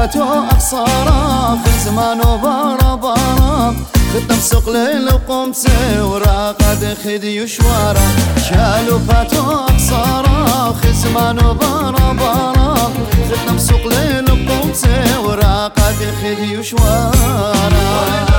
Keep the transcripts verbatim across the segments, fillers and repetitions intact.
فاتو أقصارا خل زمان وبارا بارا خدم سوق ليل وقمتي وراقد خدي وشوارا شالو فاتو أقصارا خل زمان وبارا بارا خدم سوق ليل وقمتي وراقد خدي وشوارا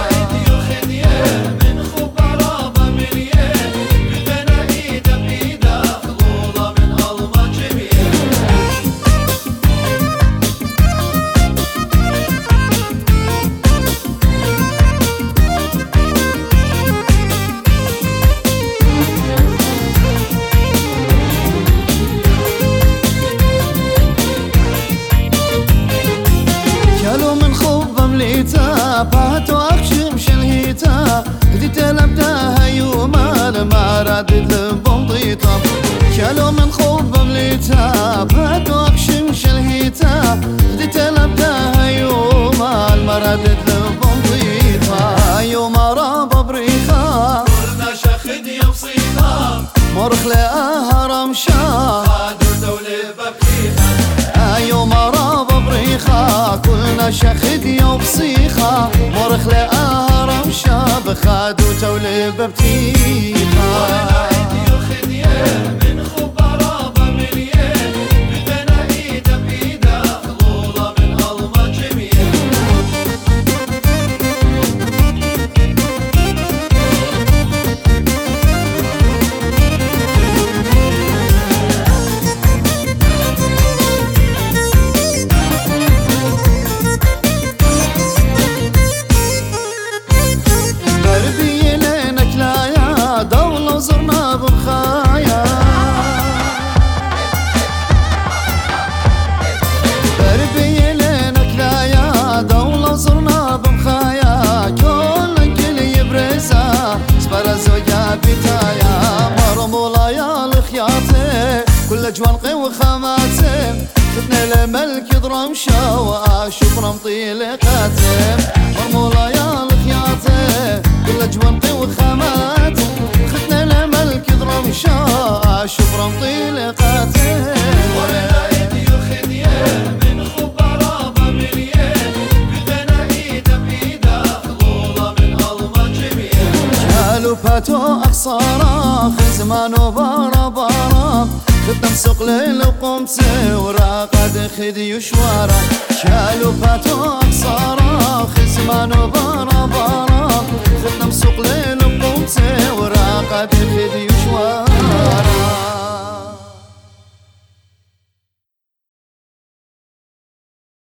باتو أخشم شلهيتا هديت لبداها يوما لما رادت لبنضيطة شالو من خوب بمليتا باتو أخشم شلهيتا هديت لبداها يوما لما رادت لبنضيطة يوما رابا بريخا كلنا شاخد يبصيخا مرخ لقاها رمشا خادو دولي ببريخا يوما رابا بريخا كلنا شاخد وبصيخة مرخ لقاها رمشة بخاد وتولي ببتيخة وانا ايدي وخديه من خبرابة مليان بغنى ايده بايده خلوله من الماء جميل وزرنا بمخايا بربي لينك لايا دولة وزرنا بمخايا كل كل يبرزا سبرا زوجا بتايا مرمولا يا الخياطي كل جوانقي وخاماتي ختنا لملك ضرمشا واشوف رمطي لقاتي مرمولا يا الخياطي كل جوانقي وخاماتي شوف رمطي لقاتي وانا ايدي وخديه من خبرابة مليان بغنى ايده بايده خلوله من الماء جميل شالو فاتو أقصارا خل زمان وبارا بارا خدم سوق ليل وقمتي وراقد خدي وشوارا شالو فاتو